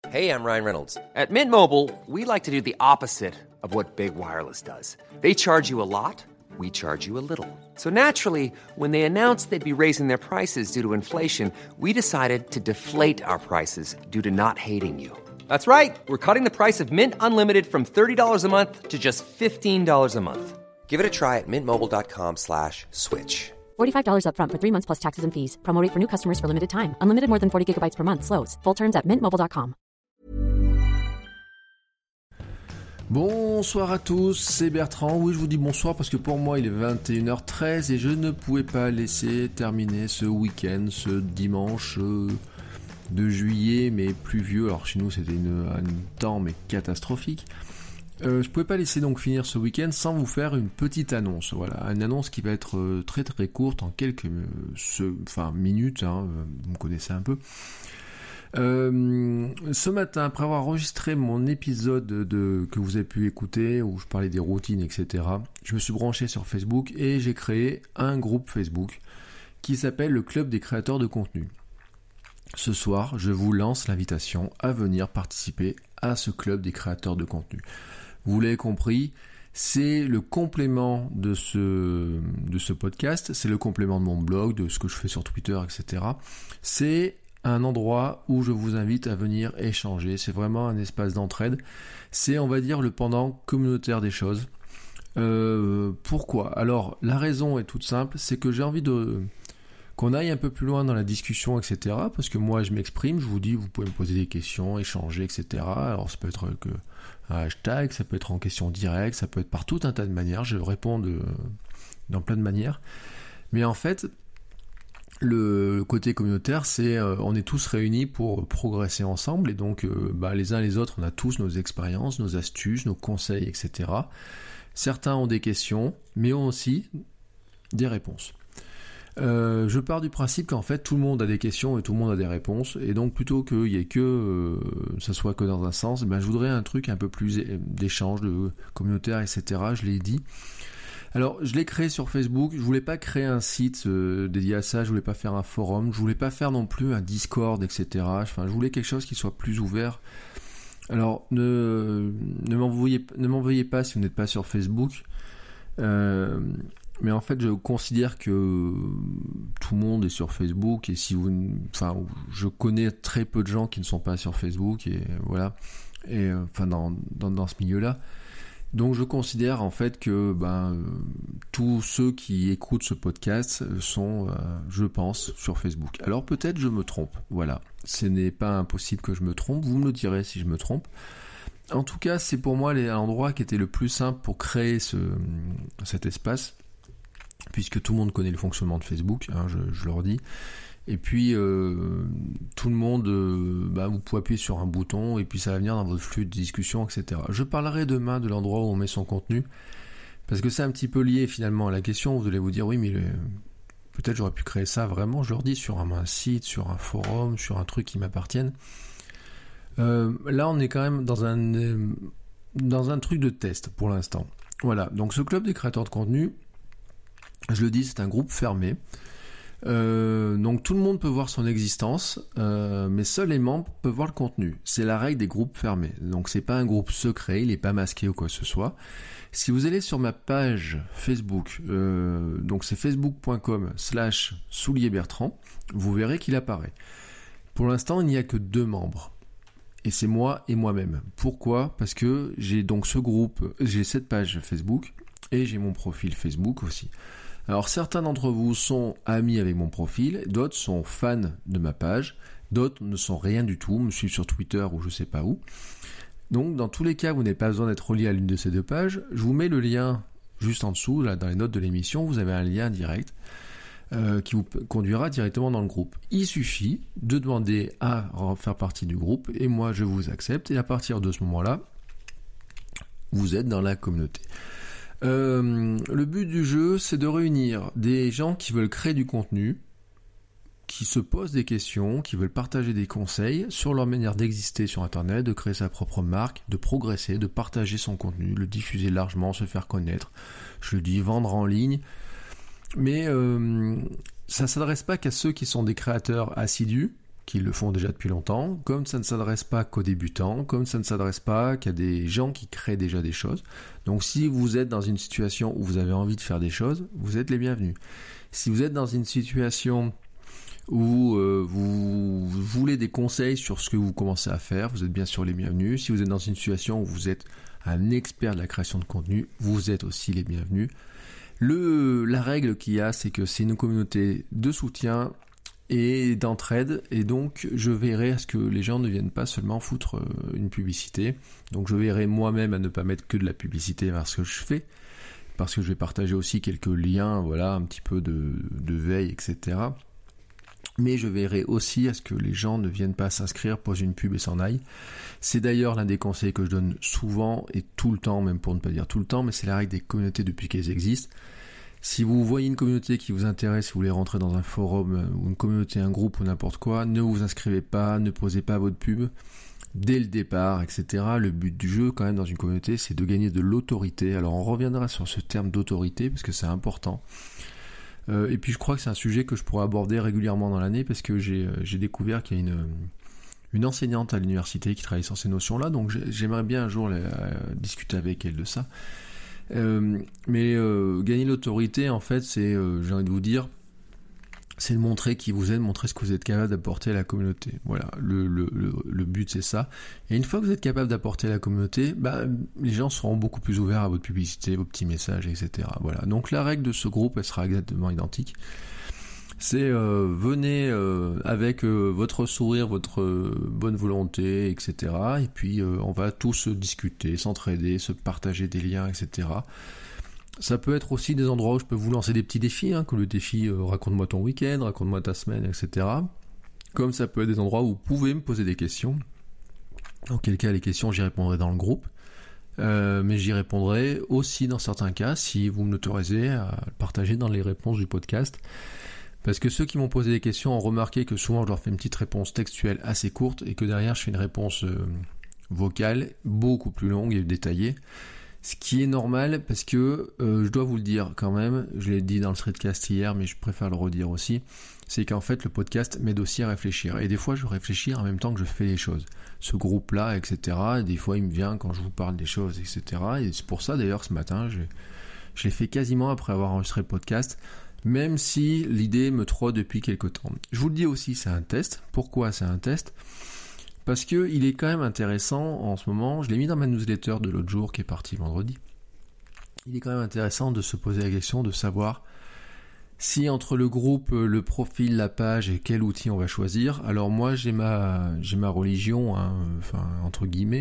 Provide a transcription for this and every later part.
Hey, I'm Ryan Reynolds. At Mint Mobile, we like to do the opposite of what Big Wireless does. They charge you a lot, we charge you a little. So naturally, when they announced they'd be raising their prices due to inflation, we decided to deflate our prices due to not hating you. That's right. We're cutting the price of Mint Unlimited from $30 a month to just $15 a month. Give it a try at mintmobile.com/switch. $45 up front for 3 months plus taxes and fees. Promo rate for new customers for limited time. Unlimited more than 40 gigabytes per month. Slows full terms at mintmobile.com. Bonsoir à tous, c'est Bertrand. Oui, je vous dis bonsoir parce que pour moi il est 21h13 et je ne pouvais pas laisser terminer ce week-end, ce dimanche de juillet mais pluvieux. Alors chez nous c'était un temps mais catastrophique. Je pouvais pas laisser donc finir ce week-end sans vous faire une petite annonce. Voilà, une annonce qui va être très très courte en quelques minutes. Vous me connaissez un peu. Ce matin, après avoir enregistré mon épisode que vous avez pu écouter où je parlais des routines, etc., je me suis branché sur Facebook et j'ai créé un groupe Facebook qui s'appelle le Club des créateurs de contenu. Ce soir, je vous lance l'invitation à venir participer à ce Club des créateurs de contenu. Vous l'avez compris, c'est le complément de ce podcast, c'est le complément de mon blog, de ce que je fais sur Twitter, etc. C'est un endroit où je vous invite à venir échanger. C'est vraiment un espace d'entraide. C'est, on va dire, le pendant communautaire des choses. Pourquoi ? Alors, la raison est toute simple, c'est que j'ai envie qu'on aille un peu plus loin dans la discussion, etc. Parce que moi, je m'exprime, je vous dis, vous pouvez me poser des questions, échanger, etc. Alors, ça peut être un hashtag, ça peut être en question directe, ça peut être par tout un tas de manières. Je réponds dans plein de manières. Mais en fait, le côté communautaire, c'est on est tous réunis pour progresser ensemble et donc les uns les autres, on a tous nos expériences, nos astuces, nos conseils, etc. Certains ont des questions, mais ont aussi des réponses. Je pars du principe qu'en fait tout le monde a des questions et tout le monde a des réponses et donc plutôt qu'il y ait ça soit que dans un sens, je voudrais un truc un peu plus d'échange, de communautaire, etc. Je l'ai dit. Alors, je l'ai créé sur Facebook, je voulais pas créer un site dédié à ça, je voulais pas faire un forum, je voulais pas faire non plus un Discord, etc. Enfin, je voulais quelque chose qui soit plus ouvert. Alors, ne m'en veuillez pas si vous n'êtes pas sur Facebook, mais en fait, je considère que tout le monde est sur Facebook et je connais très peu de gens qui ne sont pas sur Facebook et voilà, et dans ce milieu-là. Donc je considère en fait que tous ceux qui écoutent ce podcast sont, je pense, sur Facebook. Alors peut-être je me trompe, voilà. Ce n'est pas impossible que je me trompe, vous me le direz si je me trompe. En tout cas, c'est pour moi l'endroit qui était le plus simple pour créer cet espace, puisque tout le monde connaît le fonctionnement de Facebook, je le redis. Et puis tout le monde, vous pouvez appuyer sur un bouton et puis ça va venir dans votre flux de discussion, etc. Je parlerai demain de l'endroit où on met son contenu, parce que c'est un petit peu lié finalement à la question. Vous allez vous dire, oui, mais peut-être j'aurais pu créer ça vraiment, je leur dis, sur un site, sur un forum, sur un truc qui m'appartienne. Là, on est quand même dans un truc de test pour l'instant. Voilà, donc ce club des créateurs de contenu, je le dis, c'est un groupe fermé. Donc tout le monde peut voir son existence, mais seuls les membres peuvent voir le contenu. C'est la règle des groupes fermés. Donc c'est pas un groupe secret, il est pas masqué ou quoi que ce soit. Si vous allez sur ma page Facebook, donc c'est facebook.com/soulier-bertrand, vous verrez qu'il apparaît. Pour l'instant, il n'y a que 2 membres. Et c'est moi et moi-même. Pourquoi ? Parce que j'ai donc ce groupe, j'ai cette page Facebook et j'ai mon profil Facebook aussi. Alors certains d'entre vous sont amis avec mon profil, d'autres sont fans de ma page, d'autres ne sont rien du tout, me suivent sur Twitter ou je sais pas où. Donc dans tous les cas, vous n'avez pas besoin d'être relié à l'une de ces 2 pages. Je vous mets le lien juste en dessous, là dans les notes de l'émission, vous avez un lien direct qui vous conduira directement dans le groupe. Il suffit de demander à faire partie du groupe et moi je vous accepte et à partir de ce moment-là, vous êtes dans la communauté. Le but du jeu, c'est de réunir des gens qui veulent créer du contenu, qui se posent des questions, qui veulent partager des conseils sur leur manière d'exister sur Internet, de créer sa propre marque, de progresser, de partager son contenu, le diffuser largement, se faire connaître. Je le dis, vendre en ligne. Mais ça ne s'adresse pas qu'à ceux qui sont des créateurs assidus, qui le font déjà depuis longtemps, comme ça ne s'adresse pas qu'aux débutants, comme ça ne s'adresse pas qu'à des gens qui créent déjà des choses. Donc si vous êtes dans une situation où vous avez envie de faire des choses, vous êtes les bienvenus. Si vous êtes dans une situation où vous voulez des conseils sur ce que vous commencez à faire, vous êtes bien sûr les bienvenus. Si vous êtes dans une situation où vous êtes un expert de la création de contenu, vous êtes aussi les bienvenus. La règle qu'il y a, c'est que c'est une communauté de soutien et d'entraide, et donc je veillerai à ce que les gens ne viennent pas seulement foutre une publicité. Donc je veillerai moi-même à ne pas mettre que de la publicité vers ce que je fais, parce que je vais partager aussi quelques liens, voilà, un petit peu de veille, etc. Mais je veillerai aussi à ce que les gens ne viennent pas s'inscrire, posent une pub et s'en aillent. C'est d'ailleurs l'un des conseils que je donne souvent et tout le temps, même pour ne pas dire tout le temps, mais c'est la règle des communautés depuis qu'elles existent. Si vous voyez une communauté qui vous intéresse, si vous voulez rentrer dans un forum ou une communauté, un groupe ou n'importe quoi, ne vous inscrivez pas, ne posez pas votre pub dès le départ, etc. Le but du jeu, quand même, dans une communauté, c'est de gagner de l'autorité. Alors on reviendra sur ce terme d'autorité parce que c'est important. Et puis je crois que c'est un sujet que je pourrais aborder régulièrement dans l'année parce que j'ai découvert qu'il y a une enseignante à l'université qui travaille sur ces notions-là, donc j'aimerais bien un jour discuter avec elle de ça. Mais gagner l'autorité, en fait, c'est, j'ai envie de vous dire, c'est de montrer qui vous êtes, montrer ce que vous êtes capable d'apporter à la communauté. Voilà, le but c'est ça. Et une fois que vous êtes capable d'apporter à la communauté, les gens seront beaucoup plus ouverts à votre publicité, vos petits messages, etc. Voilà. Donc la règle de ce groupe, elle sera exactement identique. C'est venez avec votre sourire, votre bonne volonté, etc. Et puis on va tous discuter, s'entraider, se partager des liens, etc. Ça peut être aussi des endroits où je peux vous lancer des petits défis, comme le défi raconte-moi ton week-end, raconte-moi ta semaine, etc. Comme ça peut être des endroits où vous pouvez me poser des questions. Dans quel cas les questions j'y répondrai dans le groupe. Mais j'y répondrai aussi dans certains cas si vous m'autorisez à le partager dans les réponses du podcast. Parce que ceux qui m'ont posé des questions ont remarqué que souvent je leur fais une petite réponse textuelle assez courte et que derrière je fais une réponse vocale beaucoup plus longue et détaillée. Ce qui est normal parce que, je dois vous le dire quand même, je l'ai dit dans le threadcast hier mais je préfère le redire aussi, c'est qu'en fait le podcast m'aide aussi à réfléchir. Et des fois je réfléchis en même temps que je fais les choses. Ce groupe-là, etc. Et des fois il me vient quand je vous parle des choses, etc. Et c'est pour ça d'ailleurs ce matin, je l'ai fait quasiment après avoir enregistré le podcast. Même si l'idée me trotte depuis quelque temps. Je vous le dis aussi, c'est un test. Pourquoi c'est un test ? Parce que il est quand même intéressant en ce moment, je l'ai mis dans ma newsletter de l'autre jour qui est partie vendredi. Il est quand même intéressant de se poser la question de savoir si entre le groupe, le profil, la page et quel outil on va choisir. Alors moi j'ai ma religion, entre guillemets.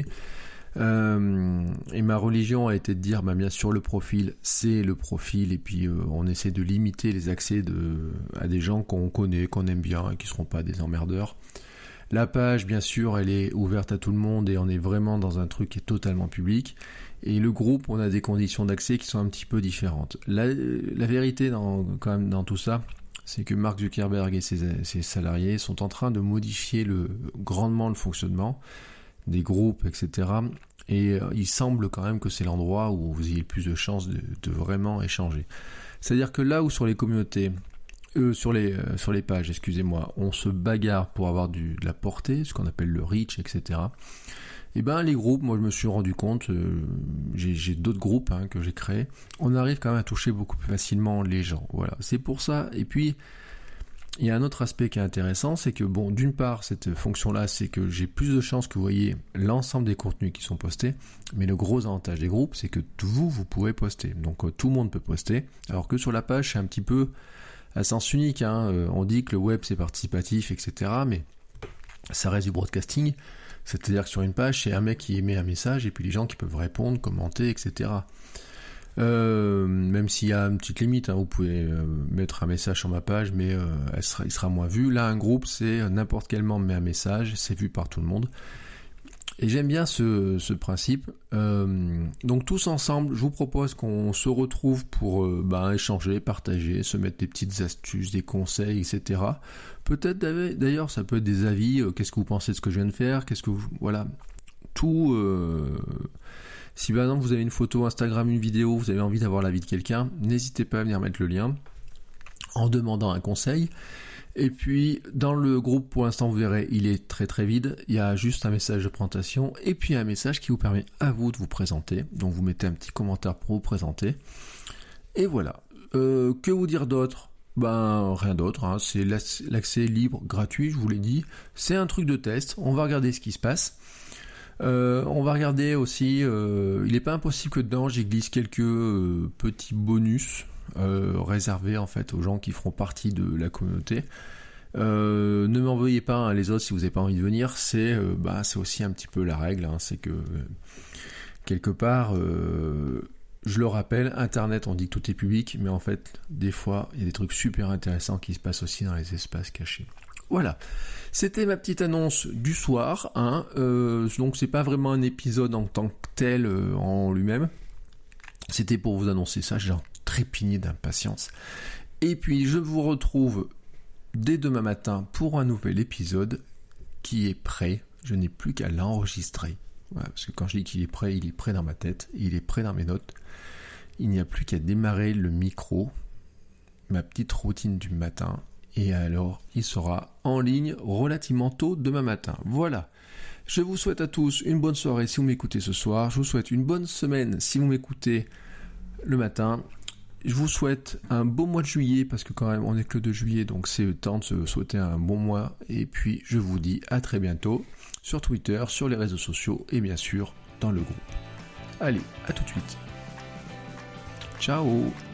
Et ma religion a été de dire bien sûr le profil c'est le profil et puis on essaie de limiter les accès à des gens qu'on connaît, qu'on aime bien et qui ne seront pas des emmerdeurs. La page bien sûr elle est ouverte à tout le monde et on est vraiment dans un truc qui est totalement public, et le groupe on a des conditions d'accès qui sont un petit peu différentes. La vérité quand même dans tout ça, c'est que Mark Zuckerberg et ses salariés sont en train de modifier grandement le fonctionnement des groupes, etc. Et il semble quand même que c'est l'endroit où vous ayez le plus de chances de vraiment échanger. C'est-à-dire que là où sur les communautés, sur les pages, excusez-moi, on se bagarre pour avoir de la portée, ce qu'on appelle le reach, etc. Et les groupes, moi je me suis rendu compte, j'ai d'autres groupes que j'ai créés, on arrive quand même à toucher beaucoup plus facilement les gens. Voilà, c'est pour ça. Et puis il y a un autre aspect qui est intéressant, c'est que d'une part, cette fonction-là, c'est que j'ai plus de chances que vous voyez l'ensemble des contenus qui sont postés, mais le gros avantage des groupes, c'est que vous pouvez poster. Donc tout le monde peut poster, alors que sur la page, c'est un petit peu à sens unique. On dit que le web, c'est participatif, etc., mais ça reste du broadcasting, c'est-à-dire que sur une page, c'est un mec qui émet un message, et puis les gens qui peuvent répondre, commenter, etc., même s'il y a une petite limite, vous pouvez mettre un message sur ma page, mais il sera moins vu. Là, un groupe, c'est n'importe quel membre met un message, c'est vu par tout le monde. Et j'aime bien ce principe. Donc tous ensemble, je vous propose qu'on se retrouve pour échanger, partager, se mettre des petites astuces, des conseils, etc. Peut-être d'ailleurs, ça peut être des avis. Qu'est-ce que vous pensez de ce que je viens de faire ? Voilà, tout. Si par exemple vous avez une photo Instagram, une vidéo, vous avez envie d'avoir l'avis de quelqu'un, n'hésitez pas à venir mettre le lien en demandant un conseil. Et puis, dans le groupe, pour l'instant, vous verrez, il est très très vide. Il y a juste un message de présentation et puis un message qui vous permet à vous de vous présenter. Donc, vous mettez un petit commentaire pour vous présenter. Et voilà. Que vous dire d'autre ? Ben, rien d'autre. Hein. C'est l'accès libre, gratuit, je vous l'ai dit. C'est un truc de test. On va regarder ce qui se passe. On va regarder aussi... il n'est pas impossible que dedans, j'y glisse quelques petits bonus réservés en fait aux gens qui feront partie de la communauté. Ne m'envoyez pas hein, les autres si vous n'avez pas envie de venir, c'est aussi un petit peu la règle, hein, c'est que quelque part, je le rappelle, Internet on dit que tout est public, mais en fait des fois il y a des trucs super intéressants qui se passent aussi dans les espaces cachés. Voilà, c'était ma petite annonce du soir, hein. Donc c'est pas vraiment un épisode en tant que tel en lui-même, c'était pour vous annoncer ça, j'ai trépigné d'impatience. Et puis je vous retrouve dès demain matin pour un nouvel épisode qui est prêt. Je n'ai plus qu'à l'enregistrer. Voilà, parce que quand je dis qu'il est prêt dans ma tête, il est prêt dans mes notes. Il n'y a plus qu'à démarrer le micro, ma petite routine du matin, et alors il sera en ligne relativement tôt demain matin. Voilà. Je vous souhaite à tous une bonne soirée si vous m'écoutez ce soir. Je vous souhaite une bonne semaine si vous m'écoutez le matin. Je vous souhaite un beau mois de juillet, parce que quand même on n'est que le 2 juillet, donc c'est le temps de se souhaiter un bon mois. Et puis je vous dis à très bientôt sur Twitter, sur les réseaux sociaux et bien sûr dans le groupe. Allez, à tout de suite. Ciao.